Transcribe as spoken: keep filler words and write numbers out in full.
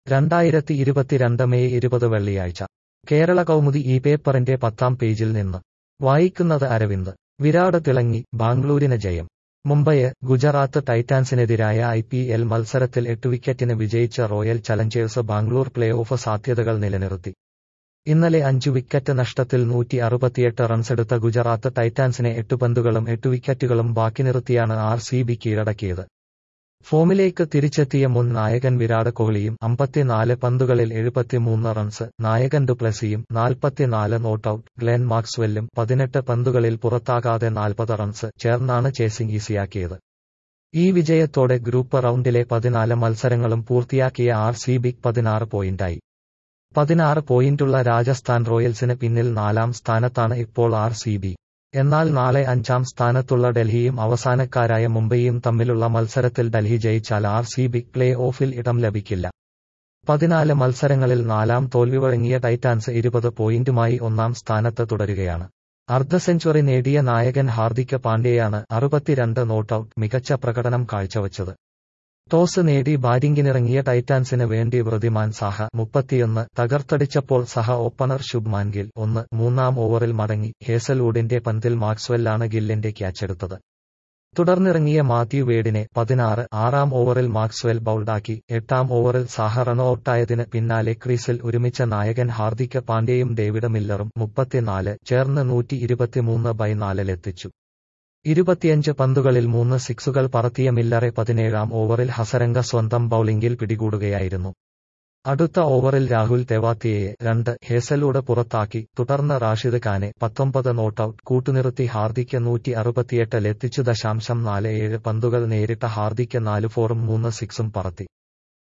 രണ്ടായിരത്തി ഇരുപത്തിരണ്ട് മെയ് ഇരുപത് വെള്ളിയാഴ്ച കേരള കൗമുദി ഈ പേപ്പറിന്റെ പത്താം പേജിൽ നിന്ന് വായിക്കുന്നത് അരവിന്ദ്. വിരാട് തിളങ്ങി, ബാംഗ്ലൂരിന് ജയം. മുംബൈ ഗുജറാത്ത് ടൈറ്റാൻസിനെതിരായ ഐ പി എൽ മത്സരത്തിൽ എട്ട് വിക്കറ്റിന് വിജയിച്ച Royal Challengers Bangalore playoff സാധ്യതകൾ നിലനിർത്തി. ഇന്നലെ അഞ്ചു വിക്കറ്റ് നഷ്ടത്തിൽ നൂറ്റി അറുപത്തിയെട്ട് റൺസെടുത്ത ഗുജറാത്ത് ടൈറ്റാൻസിനെ എട്ട് പന്തുകളും എട്ട് വിക്കറ്റുകളും ബാക്കി നിർത്തിയാണ് ആർ സി ബി കീഴടക്കിയത്. ഫോമിലേക്ക് തിരിച്ചെത്തിയ മുൻ നായകൻ വിരാട് കോഹ്ലിയും അമ്പത്തിനാല് പന്തുകളിൽ എഴുപത്തിമൂന്ന് റൺസ്, നായകൻ ഡുപ്ലസിയും നാൽപ്പത്തിനാല് നോട്ടൌട്ട്, ഗ്ലെൻ മാക്സ്വെല്ലും പതിനെട്ട് പന്തുകളിൽ പുറത്താകാതെ നാൽപ്പത് റൺസ് ചേർന്നാണ് ചേസിംഗ് ഈസിയാക്കിയത്. ഈ വിജയത്തോടെ ഗ്രൂപ്പ് റൗണ്ടിലെ പതിനാല് മത്സരങ്ങളും പൂർത്തിയാക്കിയ ആർ സി ബിക്ക് പതിനാറ് പോയിന്റായി. പതിനാറ് പോയിന്റുള്ള രാജസ്ഥാൻ റോയൽസിന് പിന്നിൽ നാലാം സ്ഥാനത്താണ് ഇപ്പോൾ ആർ സി ബി. എന്നാൽ നാളെ അഞ്ചാം സ്ഥാനത്തുള്ള ഡൽഹിയും അവസാനക്കാരായ മുംബൈയും തമ്മിലുള്ള മത്സരത്തിൽ ഡൽഹി ജയിച്ചാൽ ആർ സി ബിക്ക് പ്ലേ ഓഫിൽ ഇടം ലഭിക്കില്ല. പതിനാല് മത്സരങ്ങളിൽ നാലാം തോൽവി വഴങ്ങിയ ടൈറ്റാൻസ് ഇരുപത് പോയിന്റുമായി ഒന്നാം സ്ഥാനത്ത് തുടരുകയാണ്. അർദ്ധ സെഞ്ചുറി നേടിയ നായകൻ ഹാർദിക് പാണ്ഡ്യയാണ് അറുപത്തിരണ്ട് നോട്ടൌട്ട് മികച്ച പ്രകടനം കാഴ്ചവച്ചത്. ടോസ് നേടി ബാറ്റിംഗിനിറങ്ങിയ ടൈറ്റാൻസിന് വേണ്ടി വൃദ്ധിമാൻ സാഹ മുപ്പത്തിയൊന്ന് തകർത്തടിച്ചപ്പോൾ സഹ ഓപ്പണർ ശുഭ്മാൻ ഗിൽ ഒന്ന് മൂന്നാം ഓവറിൽ മടങ്ങി. ഹേസൽവുഡിന്റെ പന്തിൽ മാക്സ്വെല്ലാണ് ഗില്ലിന്റെ ക്യാച്ചെടുത്തത്. തുടർന്നിറങ്ങിയ മാത്യു വേഡിനെ പതിനാറ് ആറാം ഓവറിൽ മാക്സ്വെൽ ബൌൾഡാക്കി. എട്ടാം ഓവറിൽ സാഹ റൺഔട്ടായതിന് പിന്നാലെ ക്രീസിൽ ഒരുമിച്ച നായകൻ ഹാർദിക് പാണ്ഡ്യയും ഡേവിഡ് മില്ലറും മുപ്പത്തിനാല് ചേർന്ന് നൂറ്റി ഇരുപത്തിമൂന്ന് ബൈ നാലിലെത്തിച്ചു. ഇരുപത്തിയഞ്ച് പന്തുകളിൽ മൂന്ന് സിക്സുകൾ പറത്തിയ മില്ലറെ പതിനേഴാം ഓവറിൽ ഹസരംഗ സ്വന്തം ബൌളിംഗിൽ പിടികൂടുകയായിരുന്നു. അടുത്ത ഓവറിൽ രാഹുൽ തെവാത്തിയയെ രണ്ട് ഹേസൽവുഡ് പുറത്താക്കി. തുടർന്ന് റാഷിദ് ഖാനെ പത്തൊമ്പത് നോട്ടൌട്ട് കൂട്ടുനിർത്തി ഹാർദിക് നൂറ്റി അറുപത്തിയെട്ടിലെത്തിച്ചു. ദശാംശം നാല് ഏഴ് പന്തുകൾ നേരിട്ട ഹാർദിക് നാല് ഫോറും മൂന്ന് സിക്സും പറത്തി.